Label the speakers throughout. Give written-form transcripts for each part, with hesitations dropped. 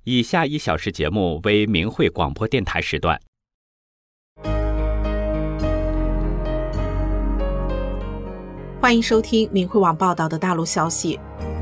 Speaker 1: 以下1小时节目为明慧广播电台时段。
Speaker 2: 欢迎收听明慧网报道的大陆消息。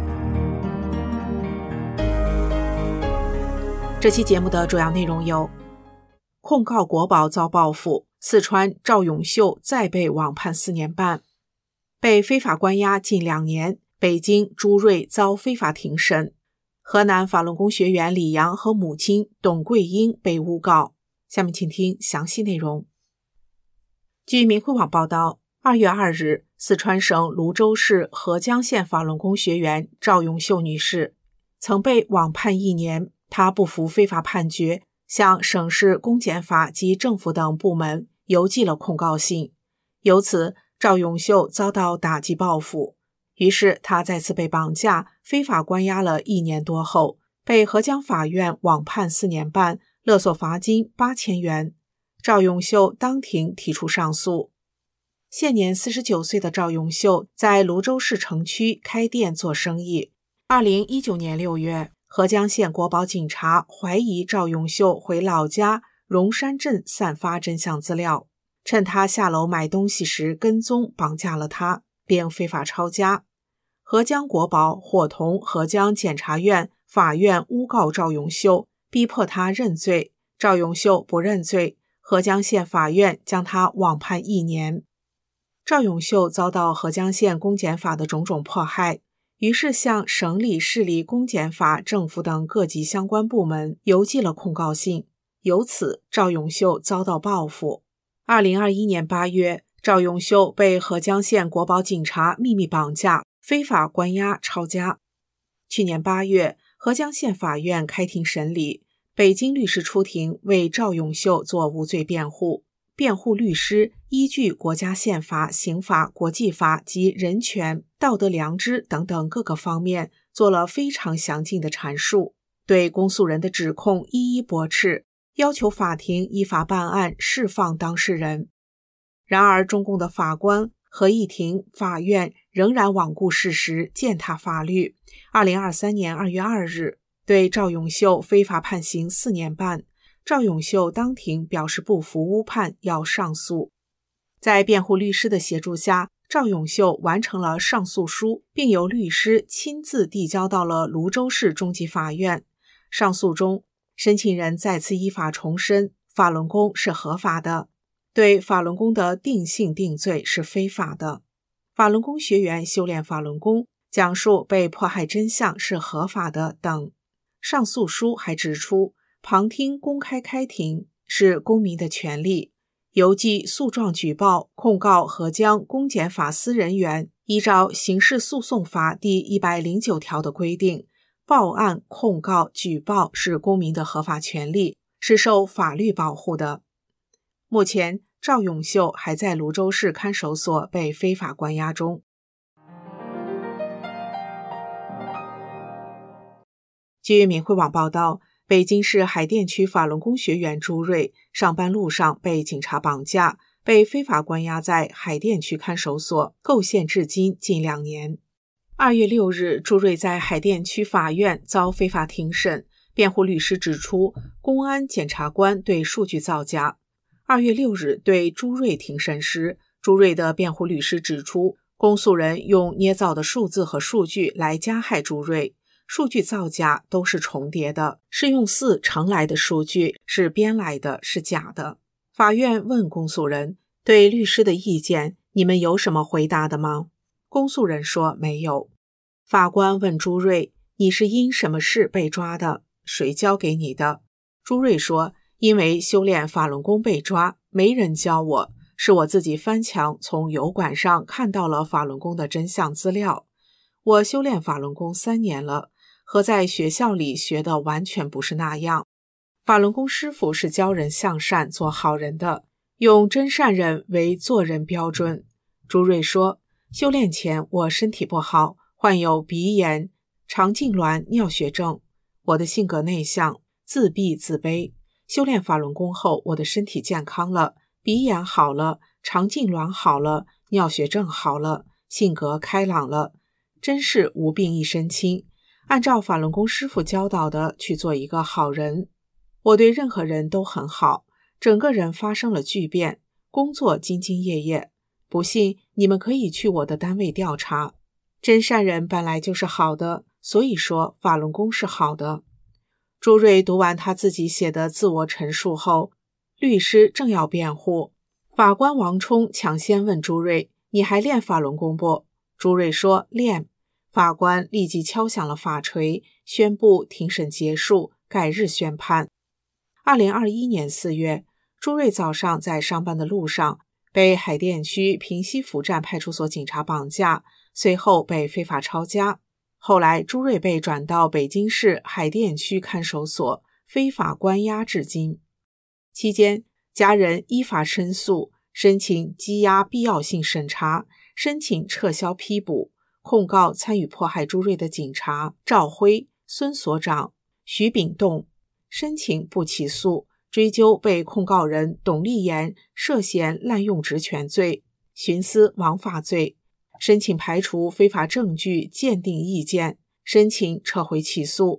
Speaker 2: 这期节目的主要内容有：控告国宝遭报复，四川赵永秀再被网判4年半；被非法关押近2年，北京朱瑞遭非法庭审；河南法轮功学员李阳和母亲董桂英被诬告。下面请听详细内容。据明慧网报道，2月2日，四川省泸州市合江县法轮功学员赵永秀女士曾被网判1年，她不服非法判决，向省市公检法及政府等部门邮寄了控告信。由此，赵永秀遭到打击报复，于是她再次被绑架，非法关押了1年多后，被合江法院网判4年半，勒索罚金8000元。赵永秀当庭提出上诉。现年49岁的赵永秀在泸州市城区开店做生意。2019年6月，合江县国保警察怀疑赵永秀回老家荣山镇散发真相资料，趁他下楼买东西时跟踪绑架了他，并非法抄家。合江国保伙同合江检察院、法院诬告赵永秀，逼迫他认罪。赵永秀不认罪，合江县法院将他网判1年。赵永秀遭到合江县公检法的种种迫害，于是向省里、市里公检法、政府等各级相关部门邮寄了控告信，由此赵永秀遭到报复。2021年8月，赵永秀被合江县国保警察秘密绑架，非法关押抄家。去年8月，合江县法院开庭审理，北京律师出庭为赵永秀做无罪辩护。辩护律师依据国家宪法、刑法、国际法及人权、道德良知等等各个方面做了非常详尽的阐述，对公诉人的指控一一驳斥，要求法庭依法办案，释放当事人。然而，中共的法官、合议庭、法院仍然罔顾事实，践踏法律。2023年2月2日，对赵永秀非法判刑4年半。赵永秀当庭表示不服诬判，要上诉。在辩护律师的协助下，赵永秀完成了上诉书，并由律师亲自递交到了泸州市中级法院。上诉中，申请人再次依法重申法轮功是合法的，对法轮功的定性定罪是非法的。法轮功学员修炼法轮功，讲述被迫害真相是合法的等。上诉书还指出，旁听公开开庭是公民的权利，邮寄诉状举报控告合江公检法司人员依照刑事诉讼法第109条的规定，报案、控告、举报是公民的合法权利，是受法律保护的。目前，赵永秀还在泸州市看守所被非法关押中。据明慧网报道，北京市海淀区法轮功学员朱瑞上班路上被警察绑架，被非法关押在海淀区看守所，构陷至今近2年。2月6日，朱瑞在海淀区法院遭非法庭审，辩护律师指出，公安检察官对数据造假。2月6日对朱瑞庭审时，朱瑞的辩护律师指出，公诉人用捏造的数字和数据来加害朱瑞，数据造假都是重叠的，是用4常来的数据，是编来的，是假的。法院问公诉人，对律师的意见，你们有什么回答的吗？公诉人说没有。法官问朱瑞，你是因什么事被抓的？谁教给你的？朱瑞说，因为修炼法轮功被抓，没人教我，是我自己翻墙从油管上看到了法轮功的真相资料。我修炼法轮功3年了，和在学校里学的完全不是那样。法轮功师傅是教人向善做好人的，用真善人为做人标准。朱瑞说，修炼前我身体不好，患有鼻炎、肠痉挛、尿血症。我的性格内向，自闭自卑。修炼法轮功后，我的身体健康了，鼻炎好了，肠痉挛好了，尿血症好了，性格开朗了，真是无病一身轻。 按照法轮功师父教导的去做一个好人。我对任何人都很好，整个人发生了巨变，工作兢兢业业。不信你们可以去我的单位调查。真善人本来就是好的，所以说法轮功是好的。朱瑞读完他自己写的自我陈述后，律师正要辩护，法官王冲抢先问朱瑞：你还练法轮功不？朱瑞说练。法官立即敲响了法锤，宣布庭审结束，改日宣判。2021年4月，朱瑞早上在上班的路上被海淀区平西府站派出所警察绑架，随后被非法抄家。后来朱瑞被转到北京市海淀区看守所，非法关押至今。期间，家人依法申诉，申请羁押必要性审查，申请撤销批捕，控告参与迫害朱瑞的警察赵辉、孙所长、徐炳栋，申请不起诉，追究被控告人董立言涉嫌滥用职权罪、徇私枉法罪，申请排除非法证据鉴定意见，申请撤回起诉。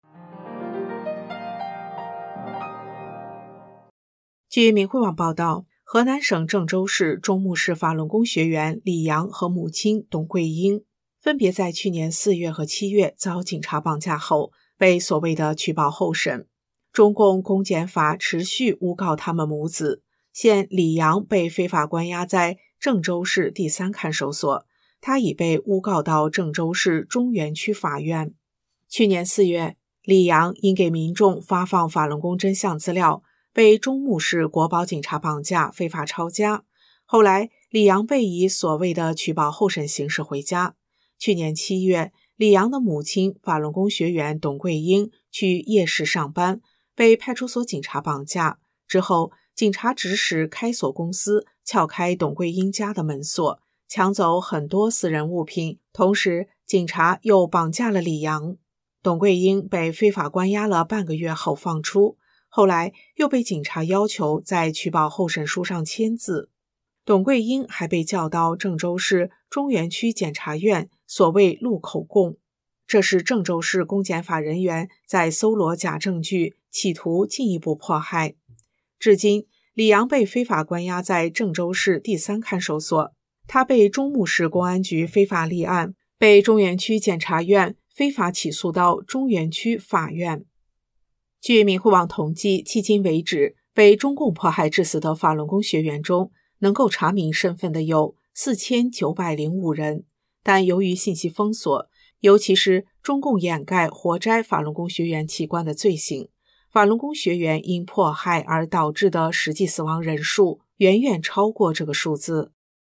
Speaker 2: 据明慧网报道，河南省郑州市中牟市法轮功学员李阳和母亲董桂英分别在去年4月和7月遭警察绑架后，被所谓的取保候审。中共公检法持续诬告他们母子。现李阳被非法关押在郑州市第3看守所，他已被诬告到郑州市中原区法院。去年4月，李阳因给民众发放法轮功真相资料，被中牟市国保警察绑架，非法抄家。后来，李阳被以所谓的取保候审形式回家。去年7月，李阳的母亲法轮功学员董桂英去夜市上班，被派出所警察绑架。之后，警察指使开锁公司撬开董桂英家的门锁，抢走很多私人物品，同时警察又绑架了李阳。董桂英被非法关押了半个月后放出，后来又被警察要求在取保候审书上签字。董桂英还被叫到郑州市中原区检察院所谓录口供，这是郑州市公检法人员在搜罗假证据，企图进一步迫害。至今，李阳被非法关押在郑州市第3看守所，他被中牟市公安局非法立案，被中原区检察院非法起诉到中原区法院。据明慧网统计，迄今为止，被中共迫害致死的法轮功学员中，能够查明身份的有4905人，但由于信息封锁，尤其是中共掩盖活摘法轮功学员器官的罪行，法轮功学员因迫害而导致的实际死亡人数远远超过这个数字。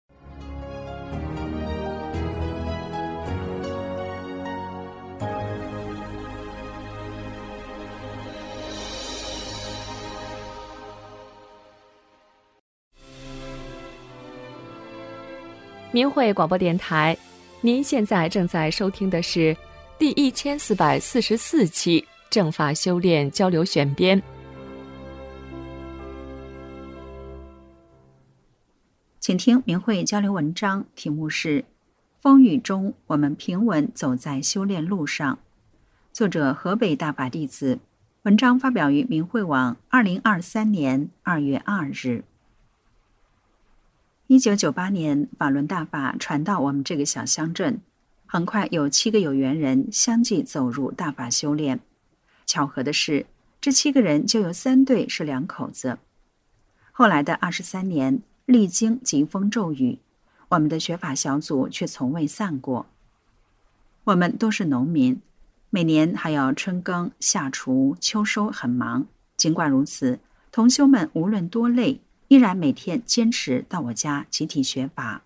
Speaker 3: 明慧广播电台，您现在正在收听的是第1444期正法修炼交流选编。
Speaker 4: 请听明慧交流文章，题目是《风雨中我们平稳走在修炼路上》，作者河北大法弟子，文章发表于明慧网2023年2月2日。1998年，法轮大法传到我们这个小乡镇，很快有7个有缘人相继走入大法修炼。巧合的是，这7个人就有3对是2口子。后来的23年，历经疾风骤雨，我们的学法小组却从未散过。我们都是农民，每年还要春耕、夏锄、秋收，很忙。尽管如此，同修们无论多累，依然每天坚持到我家集体学法。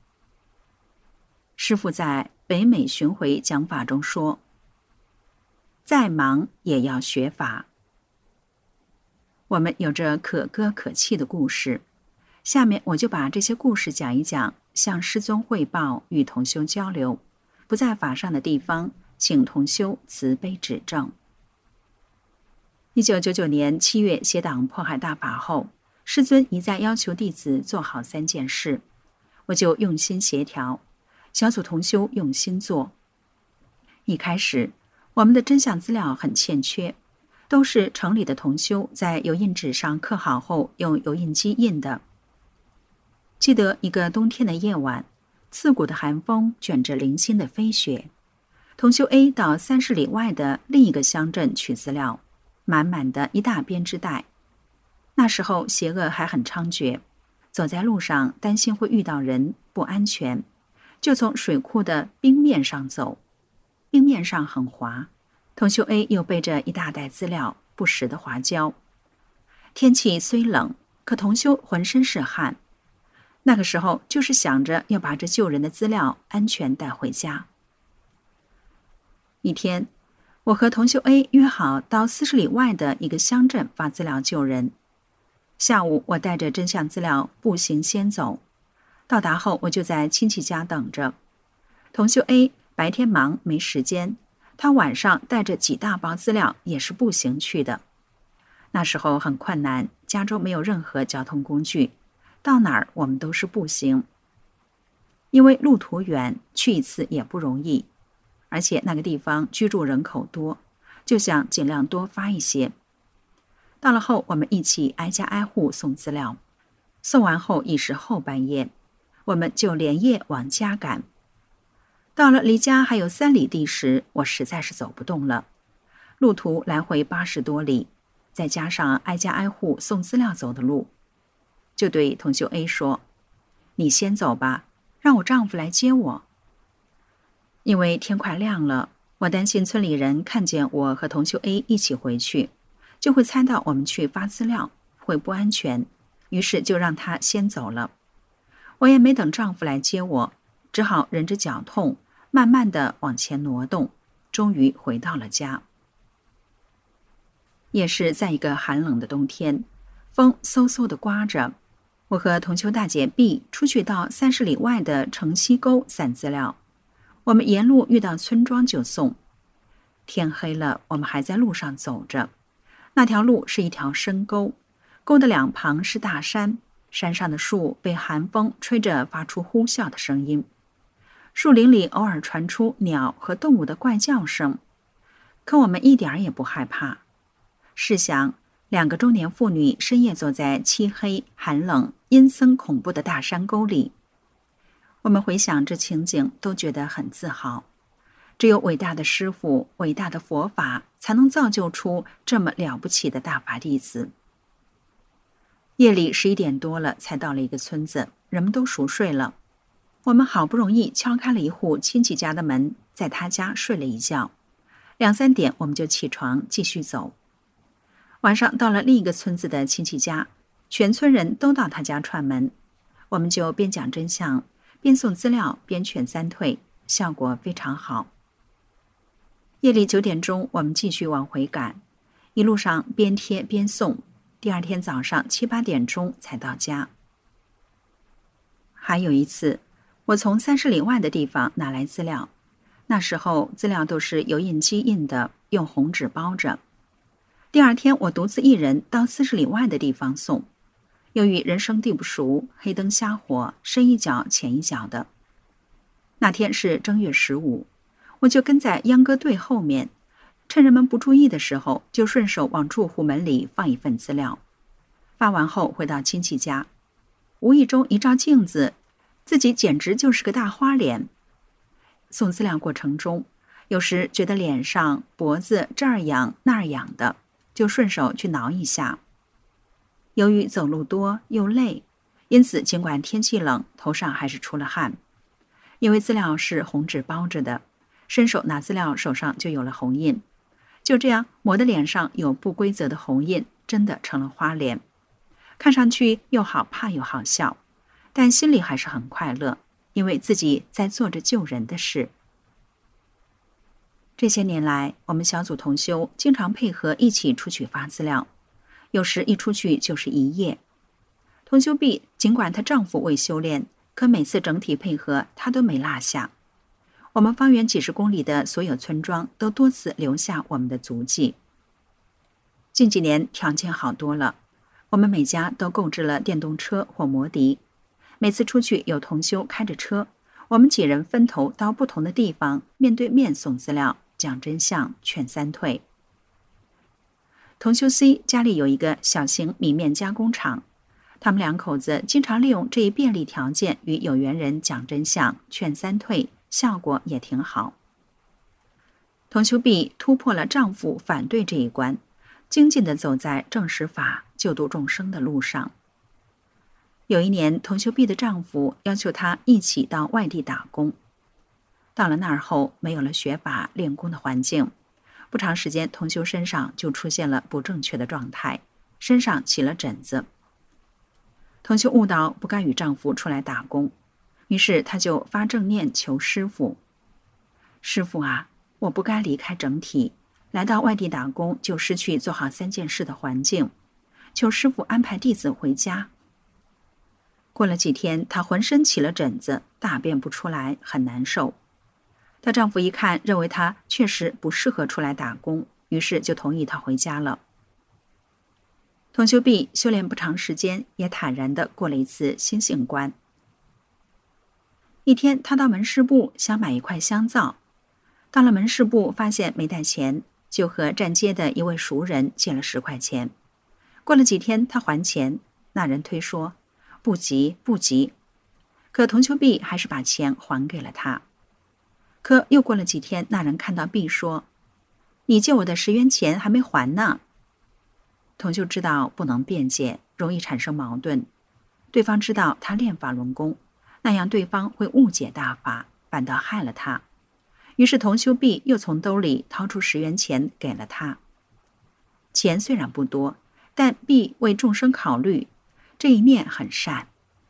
Speaker 4: 师父在北美巡回讲法中说，再忙也要学法。我们有着可歌可泣的故事，下面我就把这些故事讲一讲，向师尊汇报，与同修交流，不在法上的地方，请同修慈悲指正。1999年7月协党迫害大法后，师尊一再要求弟子做好3件事，我就用心协调，小组同修用心做。一开始， 我们的真相资料很欠缺，都是城里的同修在油印纸上刻好后用油印机印的。记得一个冬天的夜晚，刺骨的寒风卷着零星的飞雪，同修 A 到30里外的另一个乡镇取资料，满满的一大编织袋。那时候邪恶还很猖獗，走在路上担心会遇到人，不安全，就从水库的冰面上走。冰面上很滑，同修 A 又背着一大袋资料，不时的滑跤。天气虽冷，可同修浑身是汗。那个时候就是想着要把这救人的资料安全带回家。一天，我和同修 A 约好到40里外的一个乡镇发资料救人。下午我带着真相资料步行先走，到达后我就在亲戚家等着。同修 A 白天忙没时间，他晚上带着几大包资料也是步行去的。那时候很困难，加州没有任何交通工具，到哪儿我们都是步行。因为路途远，去一次也不容易，而且那个地方居住人口多，就想尽量多发一些。到了后，我们一起挨家挨户送资料，送完后已是后半夜，我们就连夜往家赶。到了离家还有3里地时，我实在是走不动了，路途来回80多里，再加上挨家挨户送资料走的路，就对同修 A 说：“你先走吧，让我丈夫来接我。”因为天快亮了，我担心村里人看见我和同修 A 一起回去，就会猜到我们去发资料，会不安全，于是就让他先走了。我也没等丈夫来接我，只好忍着脚痛，慢慢地往前挪动，终于回到了家。也是在一个寒冷的冬天，风嗖嗖地刮着，我和同修大姐 B 出去到30里外的城西沟散资料。我们沿路遇到村庄就送。天黑了，我们还在路上走着。那条路是一条深沟，沟的两旁是大山，山上的树被寒风吹着发出呼啸的声音，树林里偶尔传出鸟和动物的怪叫声，可我们一点也不害怕。试想，2个中年妇女深夜走在漆黑、寒冷、阴森恐怖的大山沟里，我们回想这情景都觉得很自豪。只有伟大的师父、伟大的佛法才能造就出这么了不起的大法弟子。夜里11点多了才到了一个村子，人们都熟睡了。我们好不容易敲开了一户亲戚家的门，在他家睡了一觉。2、3点我们就起床继续走。晚上到了另一个村子的亲戚家，全村人都到他家串门，我们就边讲真相，边送资料，边劝3退，效果非常好。夜里9点钟，我们继续往回赶，一路上边贴边送，第2天早上7、8点钟才到家。还有一次，我从30里外的地方拿来资料，那时候资料都是油印机印的，用红纸包着。第2天我独自一人到40里外的地方送，由于人生地不熟，黑灯瞎火，深一脚浅一脚的。那天是正月15，我就跟在秧歌队后面，趁人们不注意的时候，就顺手往住户门里放一份资料。发完后回到亲戚家，无意中一照镜子，自己简直就是个大花脸。送资料过程中，有时觉得脸上、脖子这儿痒那儿痒的，就顺手去挠一下。由于走路多又累，因此尽管天气冷，头上还是出了汗。因为资料是红纸包着的，伸手拿资料手上就有了红印，就这样抹的脸上有不规则的红印，真的成了花脸，看上去又好怕又好笑，但心里还是很快乐，因为自己在做着救人的事。这些年来，我们小组同修经常配合一起出去发资料，有时一出去就是1夜。同修 B 尽管她丈夫未修炼，可每次整体配合她都没落下。我们方圆几十公里的所有村庄都多次留下我们的足迹。近几年条件好多了，我们每家都购置了电动车或摩的，每次出去有同修开着车，我们几人分头到不同的地方，面对面送资料， 讲真相，劝三退。同修 C 家里有一个小型米面加工厂，他们两口子经常利用这一便利条件与有缘人讲真相，劝三退，效果也挺好。同修 B 突破了丈夫反对这一关，精进地走在正实法救度众生的路上。有一年，同修 B 的丈夫要求她一起到外地打工。到了那儿后，没有了学法练功的环境，不长时间，同修身上就出现了不正确的状态，身上起了疹子。同修悟到不该与丈夫出来打工，于是她就发正念求师父：师父啊，我不该离开整体，来到外地打工就失去做好3件事的环境，求师父安排弟子回家。过了几天，她浑身起了疹子，大便不出来，很难受。她丈夫一看，认为她确实不适合出来打工，于是就同意她回家了。同修 B 修炼不长时间，也坦然地过了一次心性关。一天，她到门市部想买一块香皂，到了门市部发现没带钱，就和站街的一位熟人借了10块钱。过了几天，她还钱，那人推说不急不急，可同修 B 还是把钱还给了他。可又过了几天，那人看到 B 说：你借我的10元钱还没还呢。同修知道不能辩解，容易产生矛盾。对方知道他练法轮功，那样对方会误解大法，反倒害了他。于是同修 B 又从兜里掏出10元钱给了他。钱虽然不多，但 B 为众生考虑，这一念很善。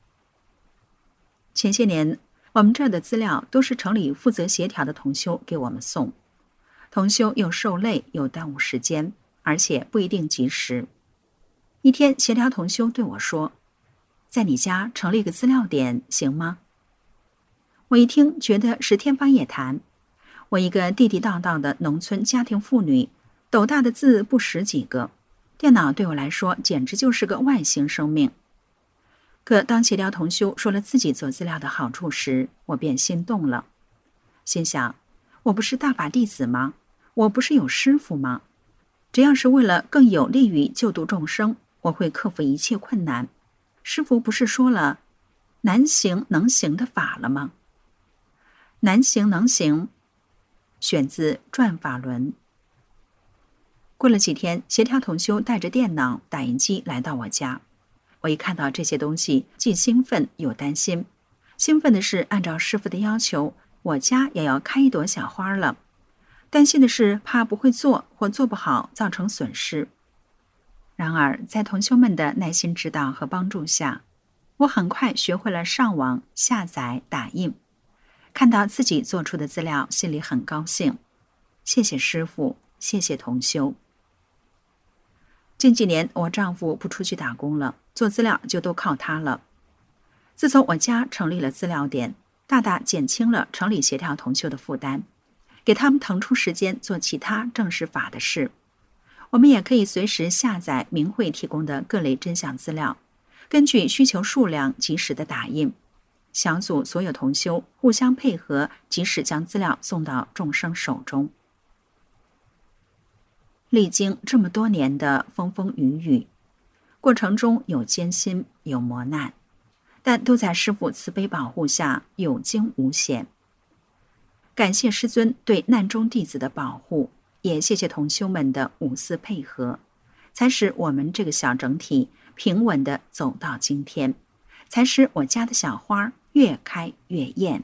Speaker 4: 前些年，我们这儿的资料都是城里负责协调的同修给我们送，同修又受累又耽误时间，而且不一定及时。一天，协调同修对我说：在你家成立个资料点行吗？我一听觉得是天方夜谭。我一个地地道道的农村家庭妇女，斗大的字不识几个，电脑对我来说简直就是个外星生命。可当协调同修说了自己做资料的好处时，我便心动了，心想：我不是大法弟子吗？我不是有师父吗？只要是为了更有利于救度众生，我会克服一切困难。师父不是说了难行能行的法了吗？难行能行，选自《转法轮》。过了几天，协调同修带着电脑、打印机来到我家。我一看到这些东西，既兴奋又担心。兴奋的是，按照师父的要求，我家也要开一朵小花了。担心的是，怕不会做或做不好，造成损失。然而，在同修们的耐心指导和帮助下，我很快学会了上网、下载、打印。看到自己做出的资料，心里很高兴。谢谢师父，谢谢同修。近几年，我丈夫不出去打工了，做资料就都靠他了。自从我家成立了资料点，大大减轻了城里协调同修的负担，给他们腾出时间做其他正式法的事。我们也可以随时下载明慧提供的各类真相资料，根据需求数量及时的打印。小组所有同修互相配合，及时将资料送到众生手中。历经这么多年的风风雨雨，过程中有艰辛，有磨难，但都在师父慈悲保护下有惊无险。感谢师尊对难中弟子的保护，也谢谢同修们的无私配合，才使我们这个小整体平稳地走到今天，才使我家的小花越开越艳。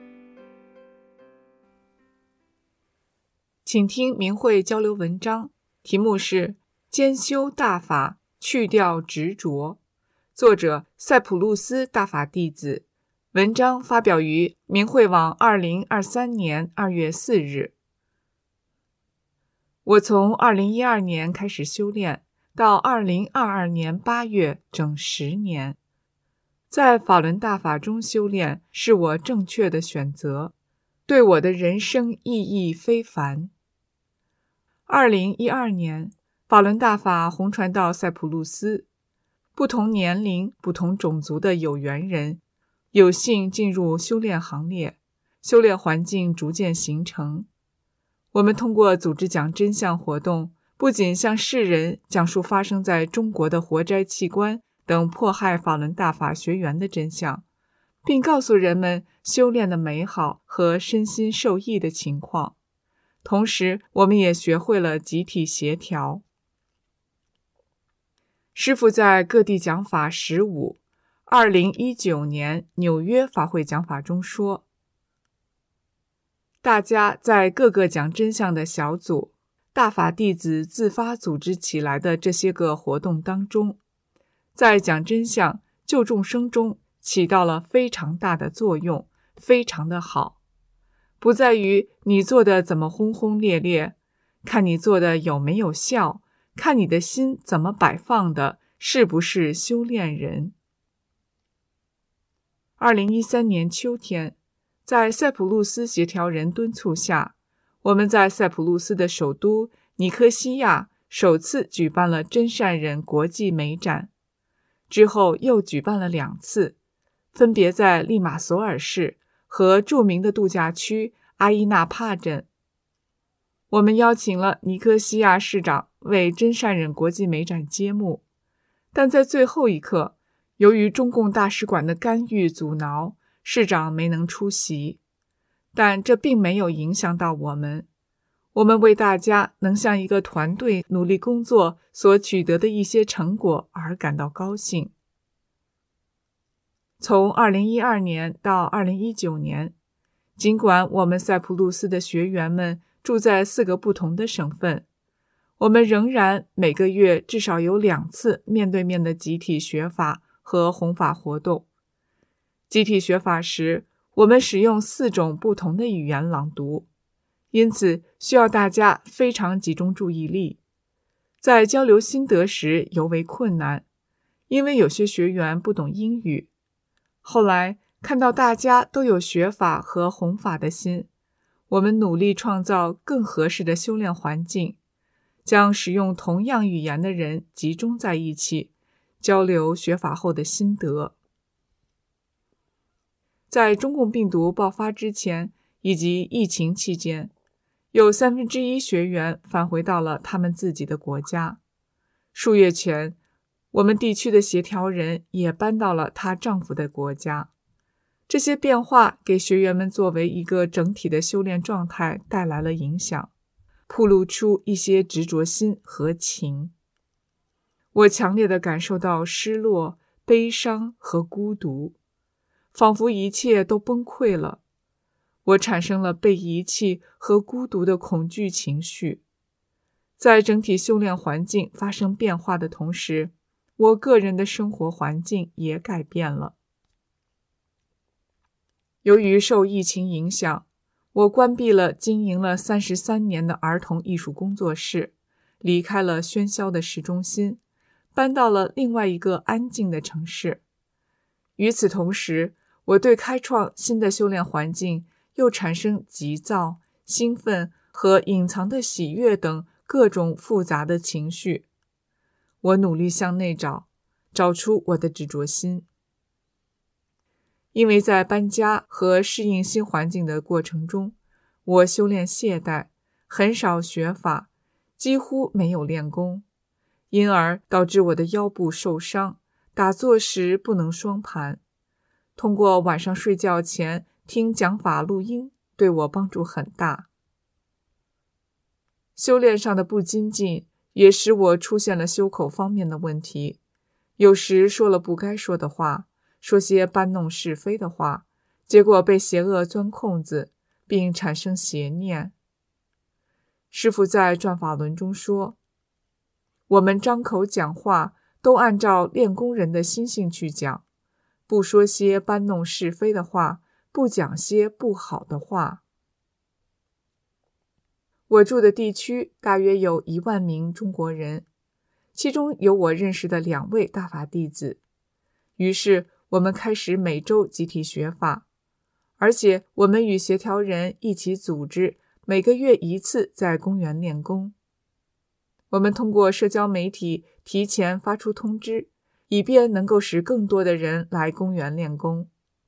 Speaker 2: 请听明慧交流文章，
Speaker 5: 题目是兼修大法，去掉执着，作者塞浦路斯大法弟子，文章发表于明慧网2023年2月4日。我从2012年开始修炼，到2022年8月，整10年。在法轮大法中修炼是我正确的选择，对我的人生意义非凡。2012年，法轮大法红传到塞浦路斯，不同年龄、不同种族的有缘人有幸进入修炼行列，修炼环境逐渐形成。我们通过组织讲真相活动，不仅向世人讲述发生在中国的活摘器官等迫害法轮大法学员的真相，并告诉人们修炼的美好和身心受益的情况。同时，我们也学会了集体协调。师父在各地讲法15 2019年纽约法会讲法中说，大家在各个讲真相的小组、大法弟子自发组织起来的这些个活动当中，在讲真相、救众生中起到了非常大的作用，非常的好。不在于你做的怎么轰轰烈烈，看你做的有没有效，看你的心怎么摆放的，是不是修炼人。2013年秋天，在塞浦路斯协调人敦促下，我们在塞浦路斯的首都尼科西亚首次举办了真善人国际美展，之后又举办了2次，分别在利马索尔市和著名的度假区阿伊纳帕镇。我们邀请了尼科西亚市长为真善人国际美展揭幕，但在最后一刻，由于中共大使馆的干预阻挠，市长没能出席。但这并没有影响到我们。我们为大家能像一个团队努力工作所取得的一些成果而感到高兴。从2012年到2019年，尽管我们塞浦路斯的学员们住在4个不同的省份，我们仍然每个月至少有2次面对面的集体学法和弘法活动。集体学法时，我们使用4种不同的语言朗读，因此需要大家非常集中注意力。在交流心得时尤为困难，因为有些学员不懂英语。后来看到大家都有学法和弘法的心，我们努力创造更合适的修炼环境，将使用同样语言的人集中在一起，交流学法后的心得。在中共病毒爆发之前以及疫情期间，有1/3学员返回到了他们自己的国家。数月前，我们地区的协调人也搬到了她丈夫的国家。这些变化给学员们作为一个整体的修炼状态带来了影响，暴露出一些执着心和情。我强烈地感受到失落、悲伤和孤独，仿佛一切都崩溃了。我产生了被遗弃和孤独的恐惧情绪。在整体修炼环境发生变化的同时，我个人的生活环境也改变了。由于受疫情影响，我关闭了经营了33年的儿童艺术工作室，离开了喧嚣的市中心，搬到了另外一个安静的城市。与此同时，我对开创新的修炼环境又产生急躁、兴奋和隐藏的喜悦等各种复杂的情绪。我努力向内找出我的执着心。因为在搬家和适应新环境的过程中，我修炼懈怠，很少学法，几乎没有练功，因而导致我的腰部受伤，打坐时不能双盘。通过晚上睡觉前听讲法录音，对我帮助很大。修炼上的不精进也使我出现了修口方面的问题，有时说了不该说的话，说些搬弄是非的话，结果被邪恶钻空子，并产生邪念。师父在转法轮中说， 我们张口讲话都按照练功人的心性去讲，不说些搬弄是非的话，不讲些不好的话。我住的地区大约有1万名中国人，其中有我认识的2位大法弟子。于是我们开始每周集体学法，而且我们与协调人一起组织每个月1次在公园练功。我们通过社交媒体提前发出通知，以便能够使更多的人来公园练功。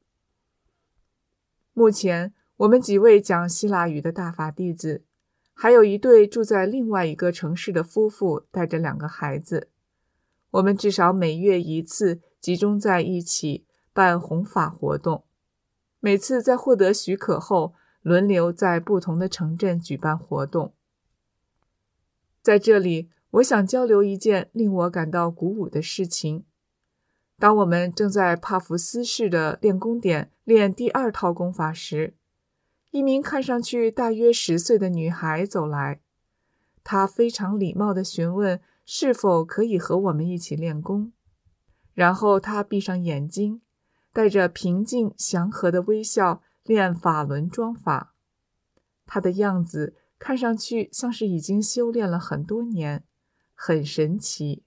Speaker 5: 目前我们几位讲希腊语的大法弟子，还有一对住在另外一个城市的夫妇带着2个孩子。我们至少每月1次集中在一起办弘法活动，每次在获得许可后，轮流在不同的城镇举办活动。在这里，我想交流一件令我感到鼓舞的事情。当我们正在帕福斯市的练功点练第2套功法时，一名看上去大约10岁的女孩走来，她非常礼貌地询问是否可以和我们一起练功。然后她闭上眼睛，带着平静祥和的微笑练法轮桩法。她的样子看上去像是已经修炼了很多年，很神奇。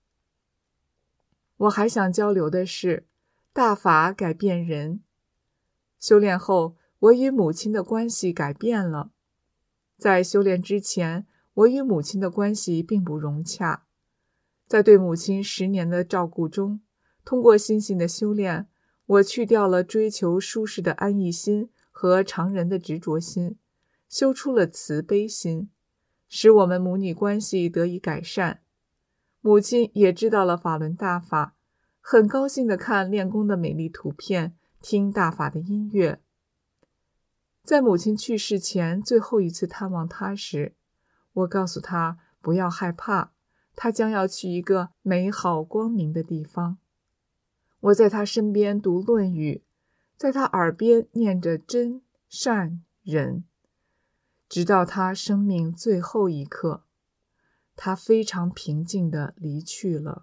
Speaker 5: 我还想交流的是，大法改变人。修炼后，我与母亲的关系改变了。在修炼之前，我与母亲的关系并不融洽。在对母亲10年的照顾中，通过心性的修炼，我去掉了追求舒适的安逸心和常人的执着心，修出了慈悲心，使我们母女关系得以改善。母亲也知道了法轮大法，很高兴地看练功的美丽图片，听大法的音乐。在母亲去世前最后一次探望她时，我告诉她不要害怕，她将要去一个美好光明的地方。我在她身边读《论语》，在她耳边念着真、善、忍，直到她生命最后一刻。她非常平静地离去了。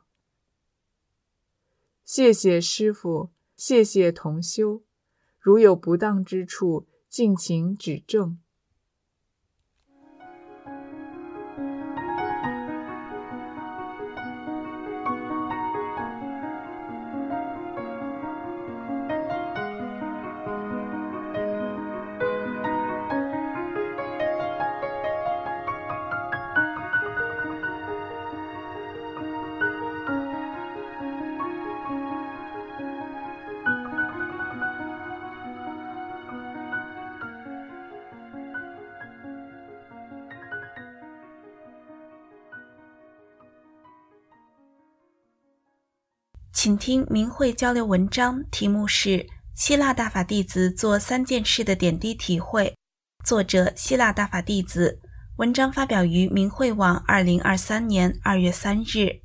Speaker 5: 谢谢师父，谢谢同修，如有不当之处，敬请指正。
Speaker 6: 请听明慧交流文章，题目是希腊大法弟子做3件事的点滴体会，作者希腊大法弟子，文章发表于明慧网2023年2月3日。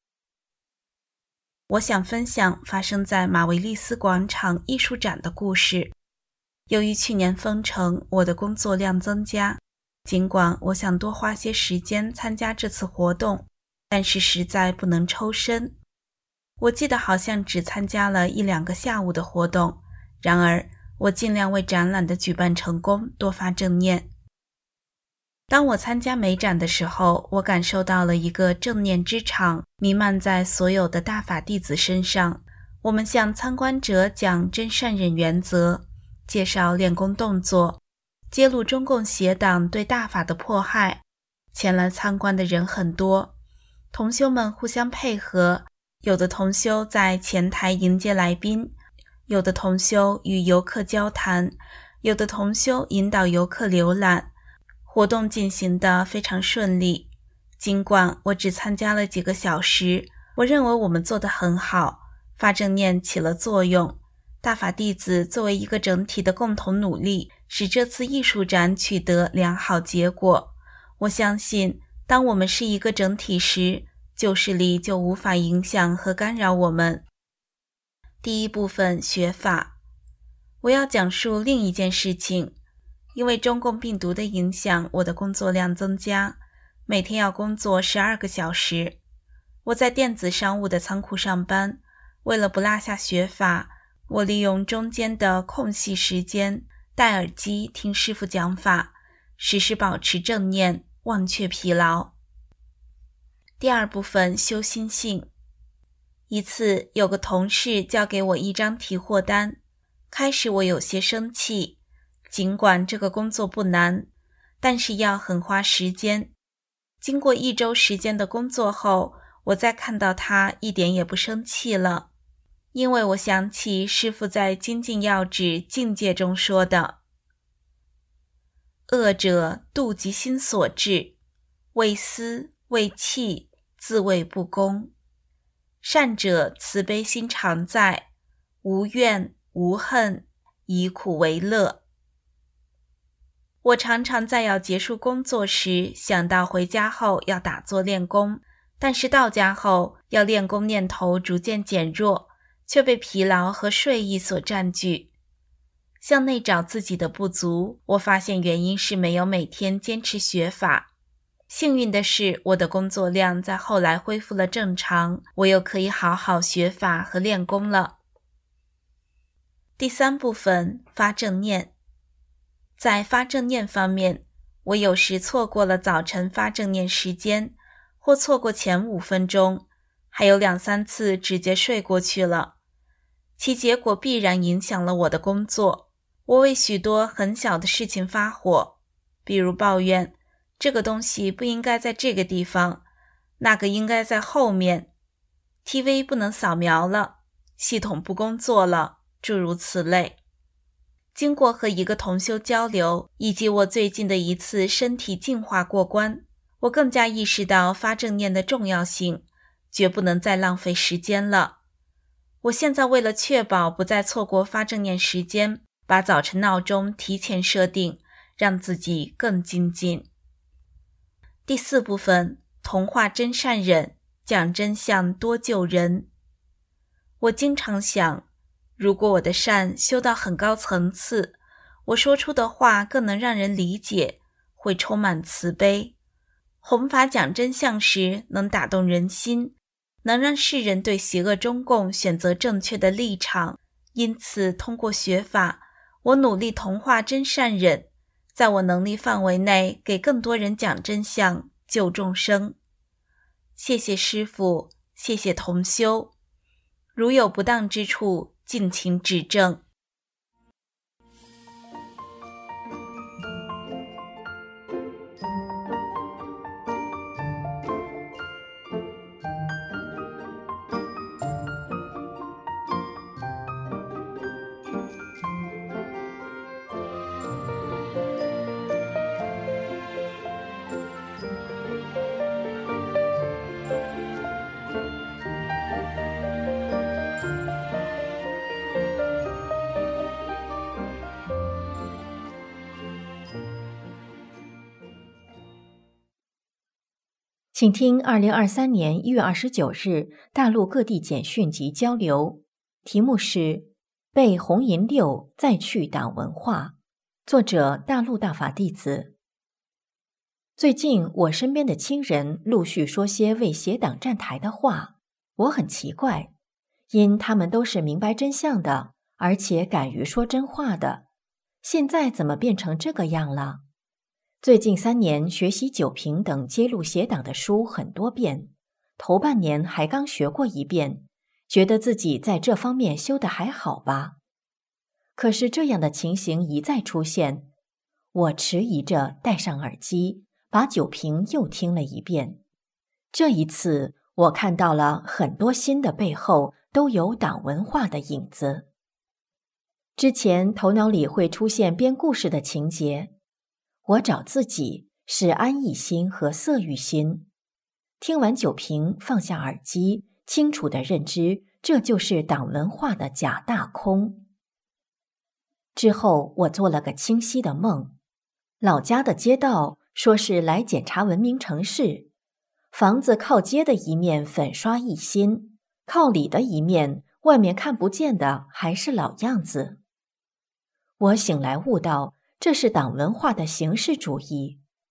Speaker 6: 我想分享发生在马维利斯广场艺术展的故事。由于去年封城，我的工作量增加，尽管我想多花些时间参加这次活动，但是实在不能抽身。我记得好像只参加了1-2个下午的活动，然而我尽量为展览的举办成功多发正念。当我参加美展的时候，我感受到了一个正念之场弥漫在所有的大法弟子身上。我们向参观者讲真善忍原则，介绍练功动作，揭露中共邪党对大法的迫害。前来参观的人很多，同修们互相配合，有的同修在前台迎接来宾，有的同修与游客交谈，有的同修引导游客浏览，活动进行得非常顺利。尽管我只参加了几个小时，我认为我们做得很好，发正念起了作用。大法弟子作为一个整体的共同努力，使这次艺术展取得良好结果。我相信，当我们是一个整体时，旧势力就无法影响和干扰我们。第一部分学法，我要讲述另一件事情。因为中共病毒的影响，我的工作量增加。 每天要工作12个小时。我在电子商务的仓库上班，为了不落下学法，我利用中间的空隙时间戴耳机听师父讲法，时时保持正念，忘却疲劳。第二部分，修心性。一次，有个同事交给我一张提货单，开始我有些生气，尽管这个工作不难，但是要很花时间。经过1周时间的工作后，我再看到他一点也不生气了，因为我想起师父在精进要旨境界中说的：恶者妒及心所致，为私为气，自谓不公；善者慈悲心常在，无怨无恨，以苦为乐。我常常在要结束工作时想到回家后要打坐练功，但是到家后要练功念头逐渐减弱，却被疲劳和睡意所占据。向内找自己的不足，我发现原因是没有每天坚持学法。幸运的是，我的工作量在后来恢复了正常，我又可以好好学法和练功了。第3部分，发正念。在发正念方面，我有时错过了早晨发正念时间，或错过前5分钟，还有2-3次直接睡过去了。其结果必然影响了我的工作。我为许多很小的事情发火，比如抱怨这个东西不应该在这个地方，那个应该在后面， TV 不能扫描了，系统不工作了，诸如此类。经过和一个同修交流，以及我最近的一次身体净化过关，我更加意识到发正念的重要性，绝不能再浪费时间了。我现在为了确保不再错过发正念时间，把早晨闹钟提前设定，让自己更精进。第4部分，同化真善忍，讲真相多救人。我经常想，如果我的善修到很高层次，我说出的话更能让人理解，会充满慈悲。弘法讲真相时能打动人心，能让世人对邪恶中共选择正确的立场。因此通过学法，我努力同化真善忍，在我能力范围内给更多人讲真相，救众生。谢谢师父，谢谢同修，如有不当之处，敬请指正。
Speaker 7: 请听2023年1月29日大陆各地简讯及交流，题目是被红银六再去党文化，作者大陆大法弟子。最近我身边的亲人陆续说些为邪党站台的话，我很奇怪，因他们都是明白真相的，而且敢于说真话的，现在怎么变成这个样了？最近3年学习九评等揭露邪党的书很多遍，头半年还刚学过一遍，觉得自己在这方面修得还好吧。可是这样的情形一再出现，我迟疑着戴上耳机，把九评又听了一遍。这一次我看到了很多新的背后都有党文化的影子。之前头脑里会出现编故事的情节，我找自己是安逸心和色欲心。听完九评，放下耳机，清楚地认知这就是党文化的假大空。之后我做了个清晰的梦，老家的街道说是来检查文明城市，房子靠街的一面粉刷一新，靠里的一面外面看不见的还是老样子。我醒来悟到这是党文化的形式主义。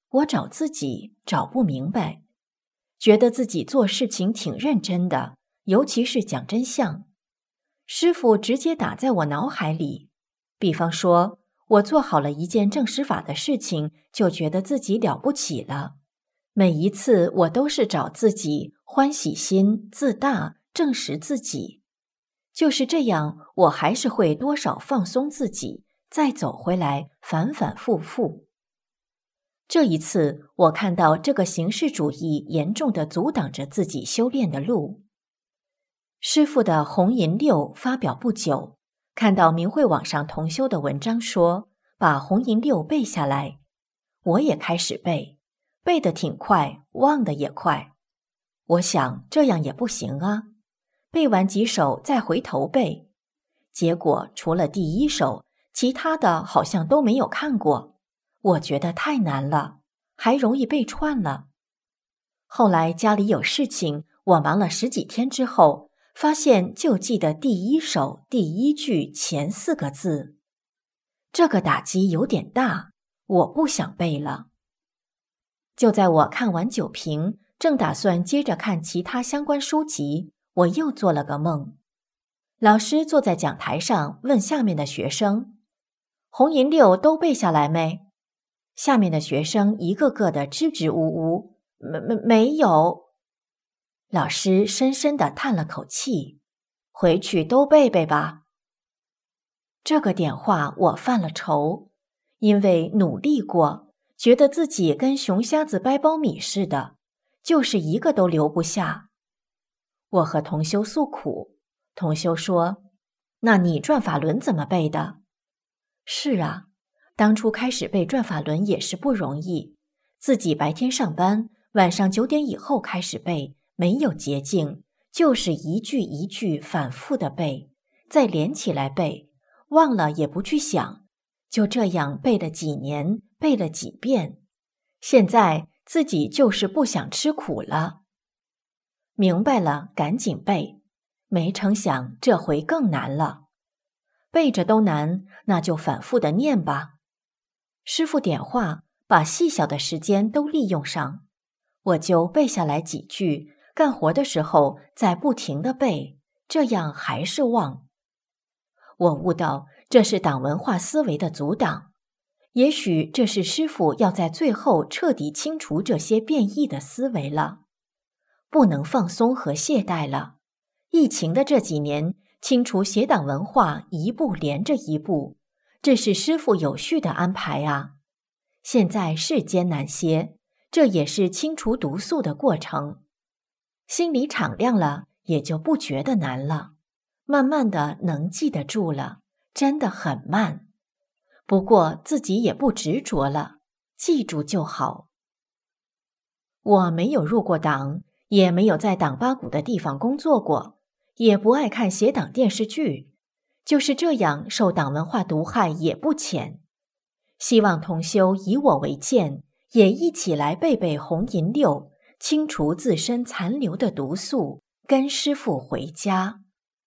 Speaker 7: 我找自己找不明白，觉得自己做事情挺认真的，尤其是讲真相。师父直接打在我脑海里，比方说我做好了一件正实法的事情，就觉得自己了不起了。每一次我都是找自己欢喜心、自大，证实自己。就是这样，我还是会多少放松自己，再走回来，反反复复。这一次，我看到这个形式主义严重地阻挡着自己修炼的路。师父的红银六发表不久，看到明慧网上同修的文章说，把红银六背下来，我也开始背，背得挺快，忘得也快。我想这样也不行啊，背完几首再回头背，结果除了第一首，其他的好像都没有看过，我觉得太难了，还容易背串了。后来家里有事情，我忙了10几天之后，发现就记得第一首第一句前4个字。这个打击有点大，我不想背了。就在我看完9评，正打算接着看其他相关书籍，我又做了个梦。老师坐在讲台上问下面的学生，红银六都背下来没？下面的学生一个个的支支吾吾，没有。老师深深地叹了口气，回去都背背吧。这个点化我犯了愁，因为努力过，觉得自己跟熊瞎子掰苞米似的，就是一个都留不下。我和同修诉苦，同修说，那你转法轮怎么背的？是啊，当初开始背转法轮也是不容易，自己白天上班，晚上9点以后开始背，没有捷径，就是一句一句反复的背，再连起来背，忘了也不去想，就这样背了几年，背了几遍。现在自己就是不想吃苦了。明白了，赶紧背，没成想这回更难了。背着都难，那就反复的念吧。师父点化，把细小的时间都利用上，我就背下来几句，干活的时候再不停地背，这样还是忘。我悟到这是党文化思维的阻挡，也许这是师父要在最后彻底清除这些变异的思维了。不能放松和懈怠了。疫情的这几年，清除邪党文化一步连着一步，这是师父有序的安排啊。现在是艰难些，这也是清除毒素的过程。心里敞亮了，也就不觉得难了，慢慢的能记得住了，真的很慢。不过自己也不执着了，记住就好。我没有入过党，也没有在党八股的地方工作过，也不爱看邪党电视剧，就是这样受党文化毒害也不浅。希望同修以我为鉴，也一起来背背红银六，清除自身残留的毒素，跟师父回家。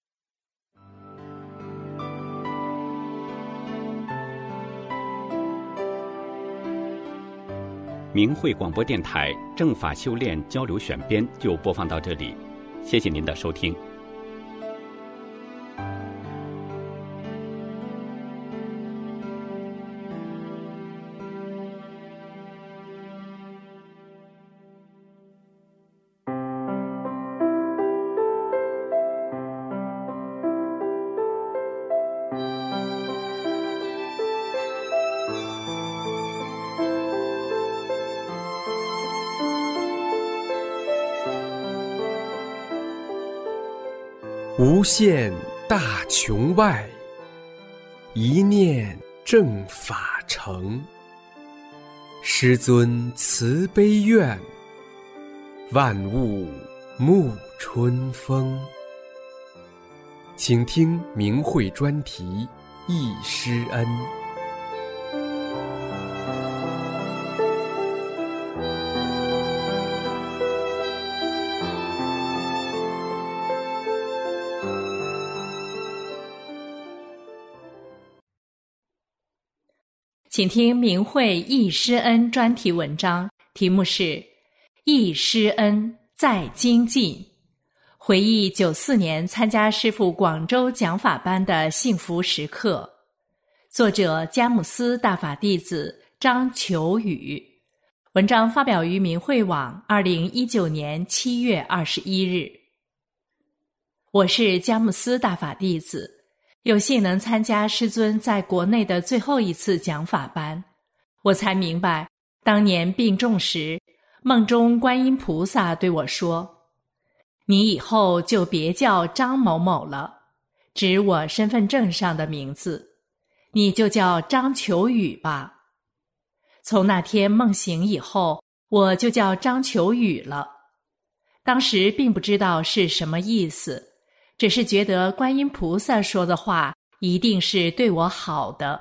Speaker 1: 明慧广播电台正法修炼交流选编就播放到这里，谢谢您的收听。
Speaker 8: 无限大穹外，一念正法成。师尊慈悲愿，万物沐春风。请听明慧专题忆师恩。
Speaker 3: 请请听明慧忆师恩专题文章，题目是忆师恩在精进，回忆94年参加师父广州讲法班的幸福时刻。作者佳木斯大法弟子张求宇。文章发表于明慧网2019年7月21日。我是佳木斯大法弟子，有幸能参加师尊在国内的最后一次讲法班，我才明白当年病重时，梦中观音菩萨对我说：你以后就别叫张某某了，指我身份证上的名字，你就叫张求宇吧。从那天梦醒以后，我就叫张求宇了。当时并不知道是什么意思，只是觉得观音菩萨说的话一定是对我好的。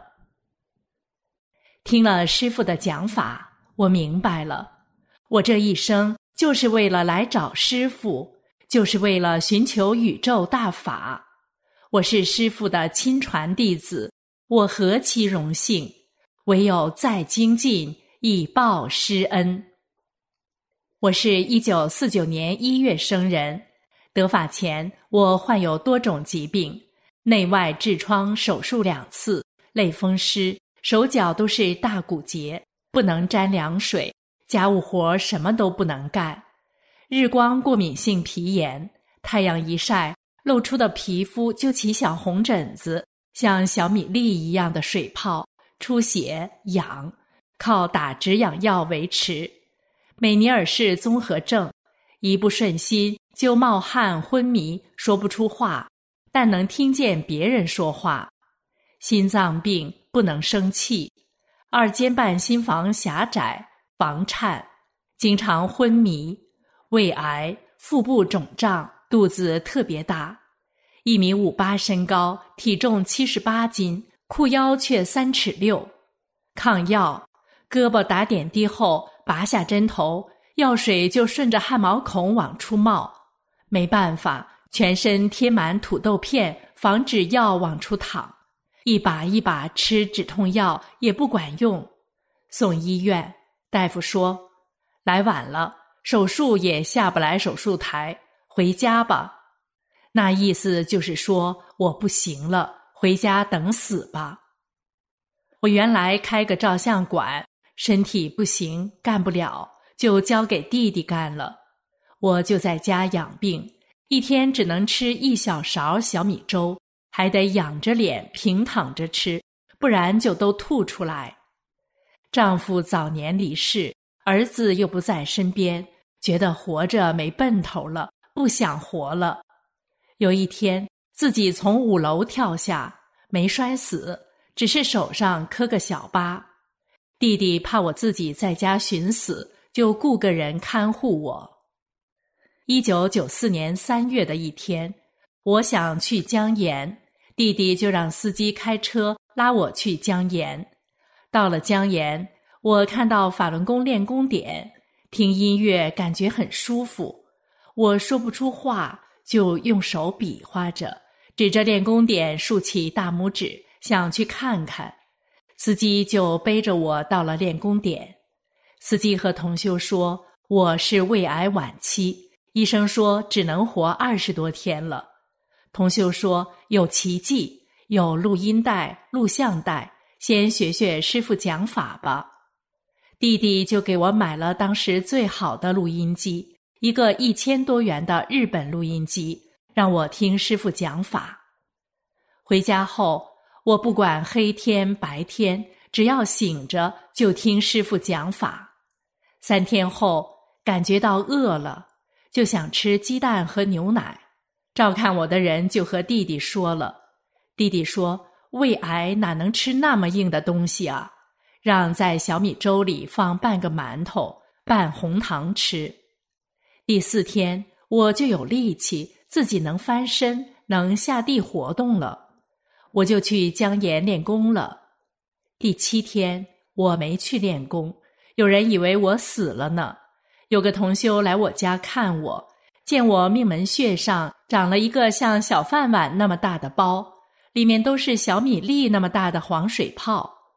Speaker 3: 听了师父的讲法，我明白了，我这一生就是为了来找师父，就是为了寻求宇宙大法。我是师父的亲传弟子，我何其荣幸，唯有再精进，以报师恩。我是1949年1月生人，得法前我患有多种疾病，内外痔疮手术2次，类风湿，手脚都是大骨节，不能沾凉水，家务活什么都不能干。日光过敏性皮炎，太阳一晒，露出的皮肤就起小红疹子，像小米粒一样的水泡，出血痒，靠打止痒药维持。美尼尔氏综合症，一不顺心就冒汗昏迷，说不出话，但能听见别人说话。心脏病，不能生气，二尖瓣心房狭窄，房颤，经常昏迷，胃癌，腹部肿胀，肚子特别大，1.58米身高，体重78斤，裤腰却3尺6。抗药，胳膊打点滴后拔下针头，药水就顺着汗毛孔往出冒，没办法，全身贴满土豆片，防止药往出淌，一把一把吃止痛药也不管用。送医院，大夫说来晚了，手术也下不来手术台，回家吧。那意思就是说我不行了，回家等死吧。我原来开个照相馆，身体不行，干不了，就交给弟弟干了。我就在家养病，一天只能吃1小勺小米粥，还得仰着脸平躺着吃，不然就都吐出来。丈夫早年离世，儿子又不在身边，觉得活着没奔头了，不想活了。有一天自己从5楼跳下，没摔死，只是手上磕个小疤。弟弟怕我自己在家寻死，就雇个人看护我。1994年3月的一天，我想去江盐，弟弟就让司机开车拉我去江盐。到了江盐，我看到法轮功练功点，听音乐感觉很舒服，我说不出话，就用手比划着，指着练功点竖起大拇指，想去看看。司机就背着我到了练功点。司机和同修说我是胃癌晚期，医生说只能活20多天了。同修说有奇迹，有录音带、录像带，先学学师父讲法吧。弟弟就给我买了当时最好的录音机，一个1000多元的日本录音机，让我听师父讲法。回家后，我不管黑天白天，只要醒着就听师父讲法。3天后感觉到饿了，就想吃鸡蛋和牛奶。照看我的人就和弟弟说了，弟弟说胃癌哪能吃那么硬的东西啊，让在小米粥里放半个馒头拌红糖吃。第4天我就有力气，自己能翻身，能下地活动了，我就去江盐练功了。第7天我没去练功，有人以为我死了呢。有个同修来我家看我，见我命门穴上长了一个像小饭碗那么大的包，里面都是小米粒那么大的黄水泡。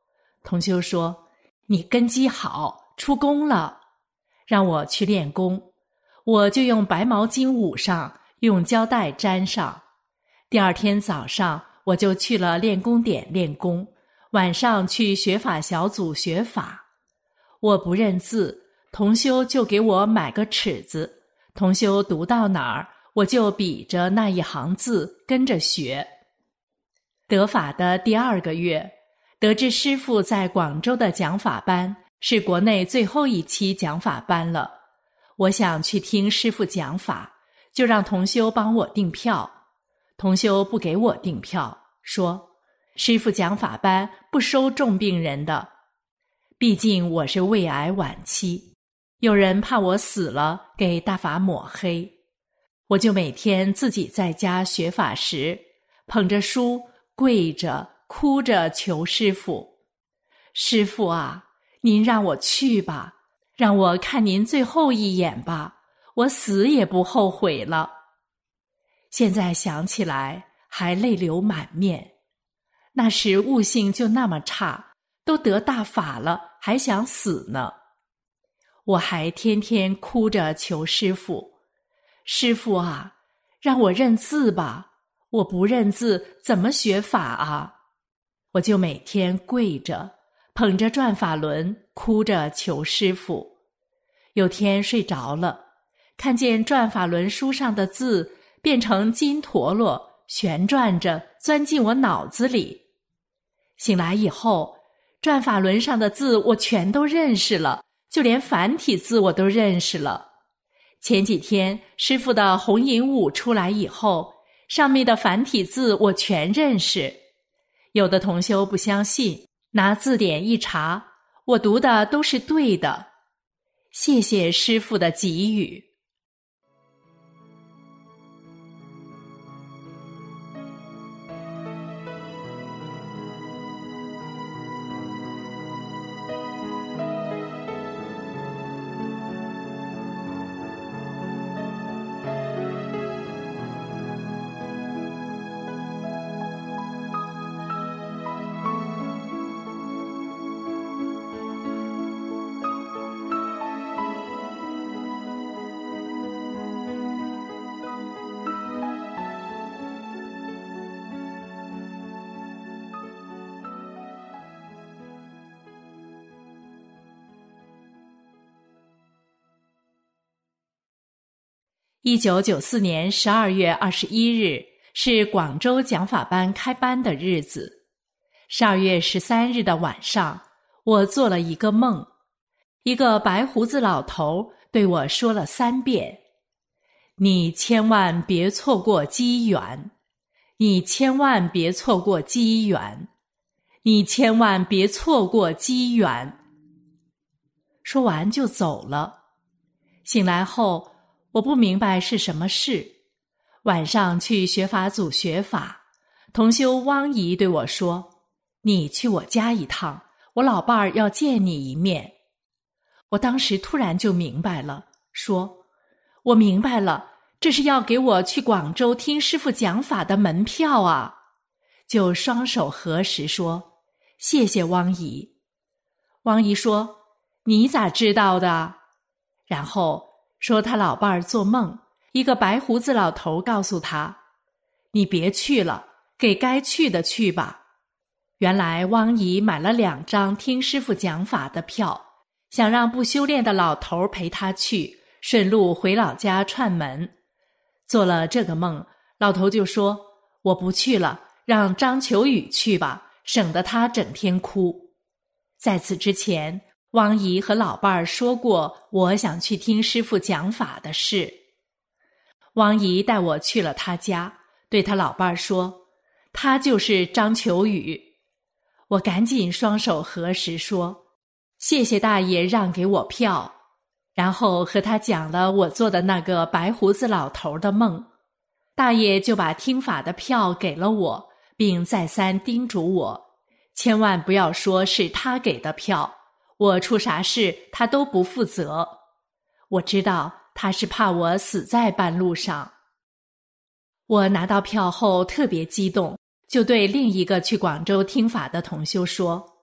Speaker 3: 同修说：“你根基好，出宫了。”让我去练功，我就用白毛巾捂上，用胶带粘上。第二天早上我就去了练功点练功，晚上去学法小组学法。我不认字，同修就给我买个尺子，同修读到哪儿，我就比着那一行字跟着学。得法的第2个月，得知师父在广州的讲法班是国内最后一期讲法班了，我想去听师父讲法，就让同修帮我订票。同修不给我订票，说师父讲法班不收重病人的，毕竟我是胃癌晚期，有人怕我死了给大法抹黑。我就每天自己在家学法时，捧着书跪着哭着求师父：师父啊，您让我去吧，让我看您最后一眼吧，我死也不后悔了。现在想起来还泪流满面，那时悟性就那么差，都得大法了还想死呢。我还天天哭着求师父：师父啊，让我认字吧，我不认字怎么学法啊？我就每天跪着捧着转法轮哭着求师父。有天睡着了，看见转法轮书上的字变成金陀螺旋转着钻进我脑子里。醒来以后，转法轮上的字我全都认识了，就连繁体字我都认识了。前几天师父的红银武出来以后，上面的繁体字我全认识。有的同修不相信，拿字典一查，我读的都是对的。谢谢师父的给予。1994年12月21日是广州讲法班开班的日子。12月13日的晚上，我做了一个梦，一个白胡子老头对我说了3遍：你千万别错过机缘，你千万别错过机缘，你千万别错过机缘。说完就走了。醒来后，我不明白是什么事。晚上去学法组学法，同修汪姨对我说：你去我家一趟，我老伴儿要见你一面。我当时突然就明白了，说：我明白了，这是要给我去广州听师父讲法的门票啊。就双手合十说：谢谢汪姨。汪姨说：你咋知道的？然后说他老伴儿做梦，一个白胡子老头告诉他：你别去了，给该去的去吧。原来汪姨买了2张听师父讲法的票，想让不修炼的老头陪他去，顺路回老家串门。做了这个梦，老头就说：我不去了，让张求宇去吧，省得他整天哭。在此之前，汪姨和老伴儿说过我想去听师父讲法的事。汪姨带我去了他家，对他老伴儿说：他就是张求宇。我赶紧双手合十说：谢谢大爷让给我票。然后和他讲了我做的那个白胡子老头的梦。大爷就把听法的票给了我，并再三叮嘱我千万不要说是他给的票，我出啥事他都不负责。我知道他是怕我死在半路上。我拿到票后特别激动，就对另一个去广州听法的同修说：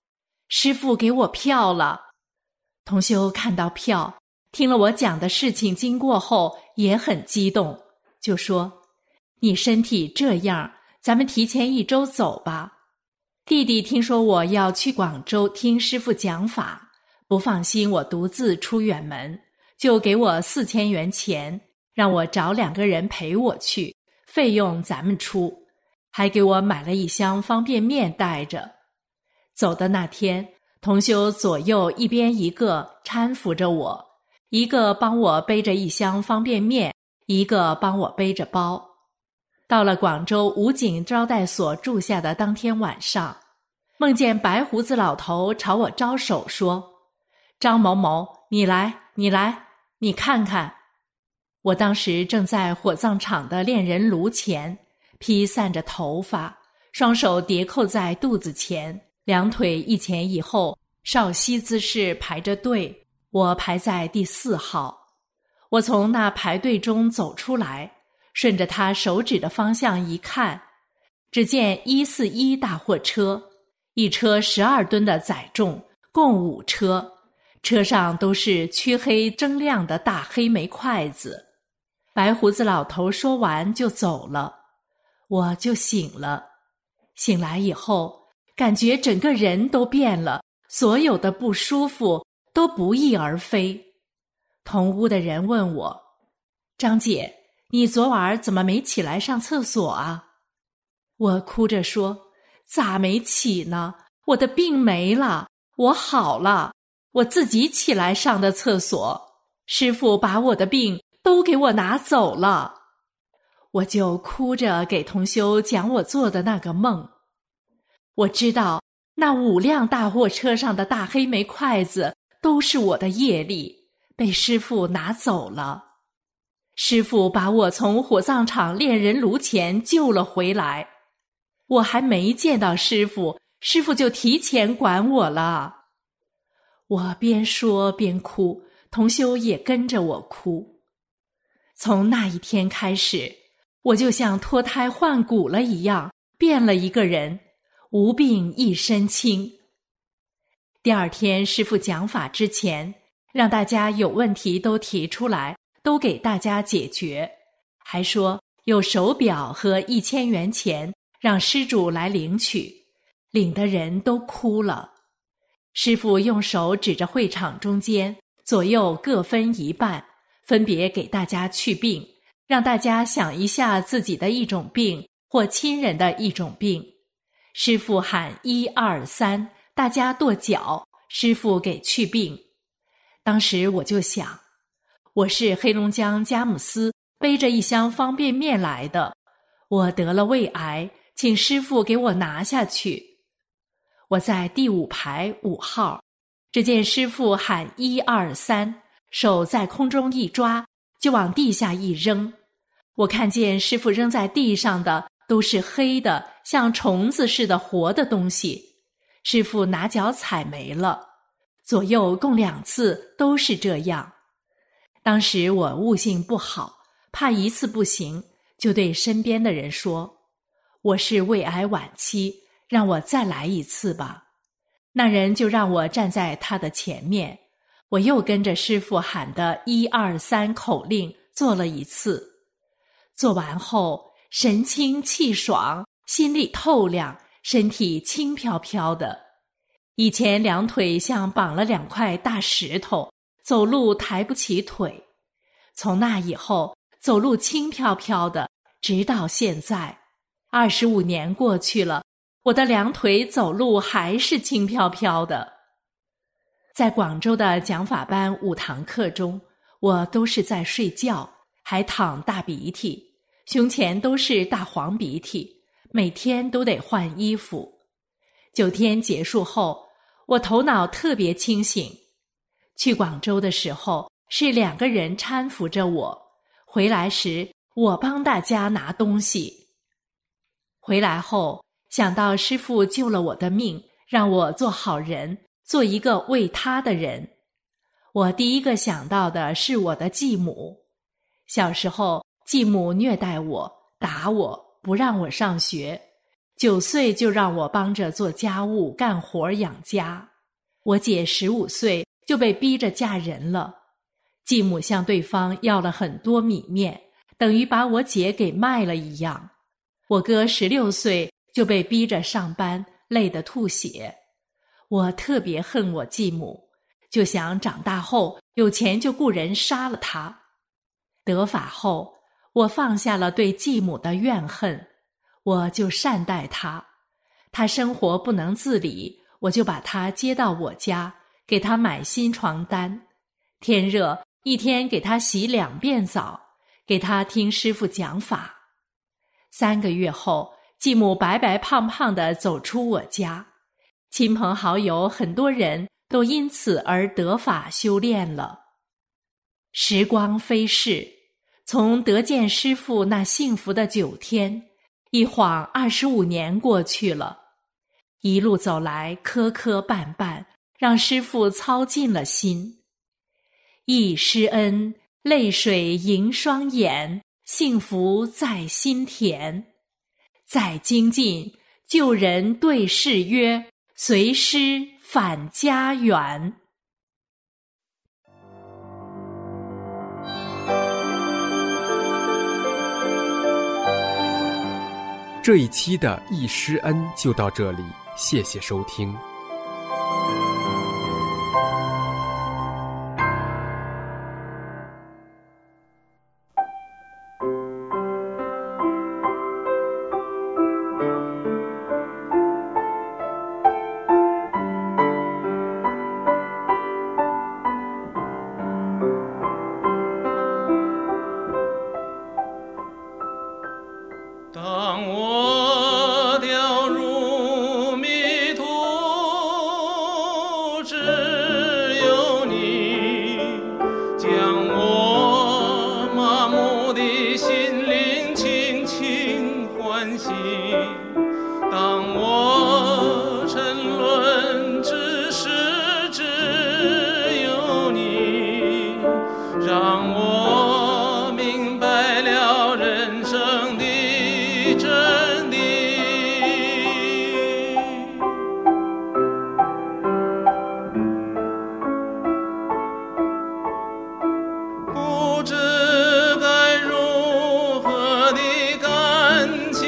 Speaker 3: 师父给我票了。同修看到票，听了我讲的事情经过后也很激动，就说：你身体这样，咱们提前1周走吧。弟弟听说我要去广州听师父讲法，不放心我独自出远门，就给我4000元钱，让我找2个人陪我去，费用咱们出，还给我买了1箱方便面带着。走的那天，同修左右一边一个搀扶着我，一个帮我背着1箱方便面，一个帮我背着包。到了广州武警招待所住下的当天晚上，梦见白胡子老头朝我招手说：张某某，你来，你看看。我当时正在火葬场的炼人炉前，披散着头发，双手叠扣在肚子前，2腿一前一后，少西姿势排着队，我排在第4号。我从那排队中走出来，顺着他手指的方向一看，只见141大货车，一车12吨的载重，共5车，车上都是黢黑铮亮的大黑煤筷子。白胡子老头说完就走了，我就醒了。醒来以后，感觉整个人都变了，所有的不舒服都不翼而飞。同屋的人问我：张姐，你昨晚怎么没起来上厕所啊？我哭着说：咋没起呢？我的病没了，我好了，我自己起来上的厕所，师父把我的病都给我拿走了。我就哭着给同修讲我做的那个梦。我知道那5辆大货车上的大黑煤筷子都是我的业力，被师父拿走了。师父把我从火葬场炼人炉前救了回来，我还没见到师父，师父就提前管我了。我边说边哭，同修也跟着我哭。从那一天开始，我就像脱胎换骨了一样，变了一个人，无病一身轻。第2天师父讲法之前，让大家有问题都提出来，都给大家解决，还说有手表和1000元钱让施主来领取，领的人都哭了。师父用手指着会场中间，左右各分1半，分别给大家去病，让大家想一下自己的一种病或亲人的一种病。师父喊1、2、3，大家跺脚，师父给去病。当时我就想，我是黑龙江佳木斯背着1箱方便面来的，我得了胃癌，请师父给我拿下去。我在第5排5号，只见师父喊1、2、3，手在空中一抓，就往地下一扔。我看见师父扔在地上的都是黑的，像虫子似的活的东西，师父拿脚踩没了。左右共2次都是这样。当时我悟性不好，怕1次不行，就对身边的人说：我是胃癌晚期，让我再来1次吧。那人就让我站在他的前面，我又跟着师父喊的1、2、3口令做了1次。做完后神清气爽，心里透亮，身体轻飘飘的。以前2腿像绑了2块大石头，走路抬不起腿。从那以后，走路轻飘飘的，直到现在。25年过去了，我的2腿走路还是轻飘飘的。在广州的讲法班5堂课中，我都是在睡觉，还淌大鼻涕，胸前都是大黄鼻涕，每天都得换衣服。9天结束后，我头脑特别清醒。去广州的时候是2个人搀扶着我，回来时我帮大家拿东西。回来后想到师父救了我的命，让我做好人，做一个为他的人。我第一个想到的是我的继母。小时候继母虐待我，打我，不让我上学，9岁就让我帮着做家务干活养家。 我姐15岁就被逼着嫁人了，继母向对方要了很多米面，等于把我姐给卖了一样。我哥16岁就被逼着上班，累得吐血。我特别恨我继母，就想长大后有钱就雇人杀了他。得法后，我放下了对继母的怨恨，我就善待她。她生活不能自理，我就把她接到我家，给她买新床单。天热，一天给她洗2遍澡，给她听师父讲法。3个月后，继母白白胖胖地走出我家，亲朋好友很多人都因此而得法修炼了。时光飞逝，从得见师父那幸福的9天，一晃25年过去了。一路走来磕磕绊绊，让师父操尽了心。忆师恩，泪水盈双眼，幸福在心田。再精进，救人对事曰：随师返家园。
Speaker 8: 这一期的忆师恩就到这里，谢谢收听。
Speaker 9: 当我掉入迷途，只有你将我麻木的心灵轻轻唤醒。当我沉沦，只是只有你让我明白了人生的真谛。不知该如何地感谢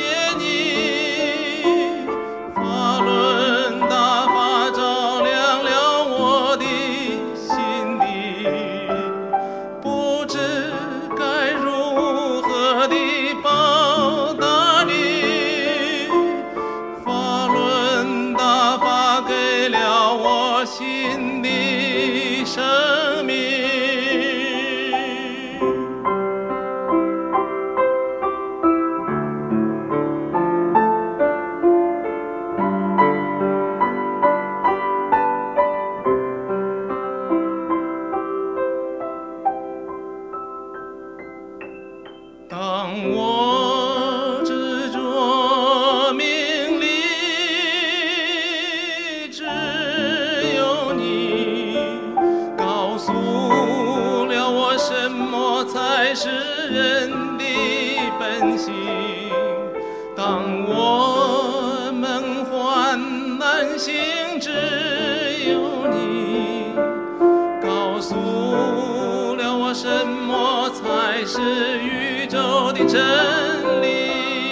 Speaker 9: 你，法轮大法照亮了我的心底，不知该如何地报答你，法轮大法给了我新的生命。当我执着名利，只有你告诉了我什么才是人的本性。当我梦幻难醒，只有你告诉了我什么才是宇宙的真理。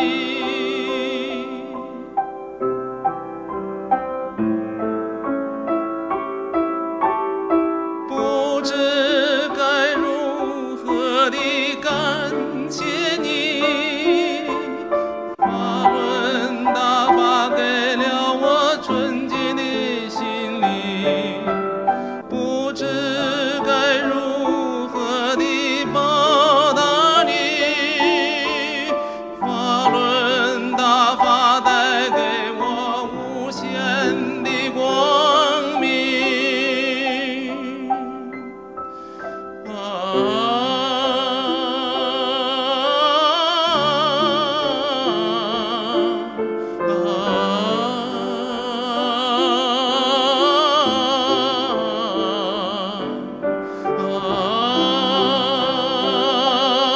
Speaker 9: 不知该如何地感谢你，法轮大法给了我纯洁的心灵，不知该如何地报答你，法轮大法带给我无限的光明。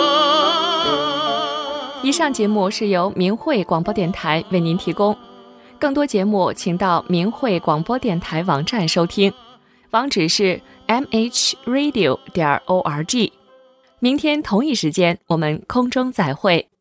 Speaker 10: 以上节目是由明慧广播电台为您提供。 更多节目请到明慧广播电台网站收听，网址是 mhradio.org。明天同一时间我们空中再会。